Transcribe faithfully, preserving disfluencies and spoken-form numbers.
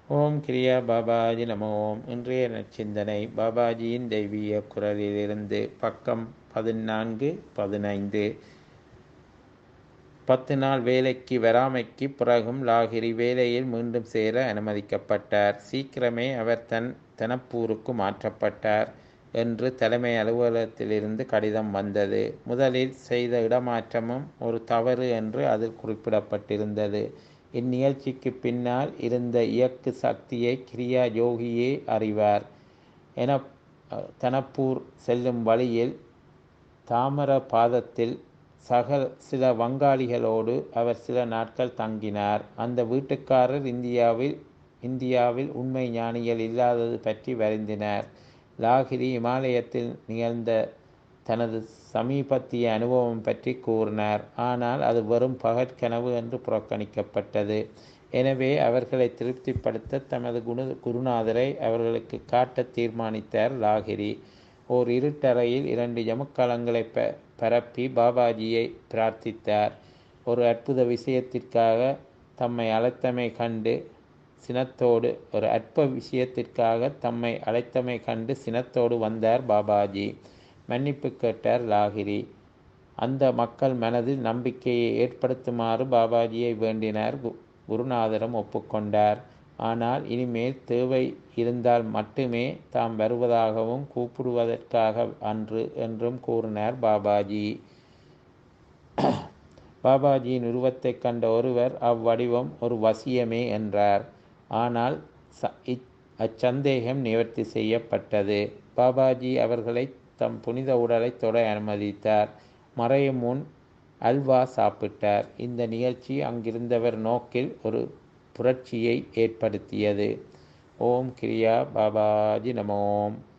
ஓம் கிரியா பாபாஜி நமோ ஓம். இன்றைய நற்சிந்தனை பாபாஜியின் தெய்வீக குரலிலிருந்து பக்கம் பதினான்கு பதினைந்து. பத்து நாள் வேலைக்கு வராமைக்கு பிறகும் லாகிரி வேலையில் மீண்டும் சேர அனுமதிக்கப்பட்டார். சீக்கிரமே அவர் தன் தனப்பூருக்கு மாற்றப்பட்டார் என்று தலைமை அலுவலகத்திலிருந்து கடிதம் வந்தது. முதலில் செய்த இடமாற்றமும் ஒரு தவறு என்று அதில் குறிப்பிடப்பட்டிருந்தது. இந்நிகழ்ச்சிக்கு பின்னால் இருந்த இயக்கு சக்தியை கிரியா யோகியே அறிவார் என தனப்பூர் செல்லும் வழியில் தாமர பாதத்தில் சக சில வங்காளிகளோடு அவர் சில நாட்கள் தங்கினார். அந்த வீட்டுக்காரர் இந்தியாவில் இந்தியாவில் உண்மை ஞானிகள் இல்லாதது பற்றி வருந்தினார். லாகிரி இமாலயத்தில் நிகழ்ந்த தனது சமீபத்திய அனுபவம் பற்றி கூறினார். ஆனால் அது வெறும் பகற்கனவு என்று புறக்கணிக்கப்பட்டது. எனவே அவர்களை திருப்திப்படுத்த தமது குரு குருநாதரை அவர்களுக்கு காட்ட தீர்மானித்தார் லாகிரி. ஓர் இருட்டறையில் இரண்டு ஜமுக்கலங்களை ப பரப்பி பாபாஜியை பிரார்த்தித்தார். ஒரு அற்புத விஷயத்திற்காக தம்மை அழைத்தமை கண்டு சினத்தோடு ஒரு அற்ப விஷயத்திற்காக தம்மை அழைத்தமை கண்டு சினத்தோடு வந்தார் பாபாஜி. மன்னிப்பு கேட்டார் லாகிரி. அந்த மக்கள் மனதில் நம்பிக்கையை ஏற்படுத்துமாறு பாபாஜியை வேண்டினார். குருநாதரும் ஒப்புக்கொண்டார். ஆனால் இனிமேல் தேவை இருந்தால் மட்டுமே தாம் வருவதாகவும் கூப்பிடுவதற்காக அன்று என்றும் கூறினார் பாபாஜி. பாபாஜியின் உருவத்தை கண்ட ஒருவர் அவ்வடிவம் ஒரு வசியமே என்றார். ஆனால் அச்சந்தேகம் நிவர்த்தி செய்யப்பட்டது. பாபாஜி அவர்களை தம் புனித உடலை தொட அனுமதித்தார். மறையும் முன் அல்வா சாப்பிட்டார். இந்த நிகழ்ச்சி அங்கிருந்தவர் நோக்கில் ஒரு புரட்சியை ஏற்படுத்தியது. ஓம் கிரியா பாபாஜி நமோம்.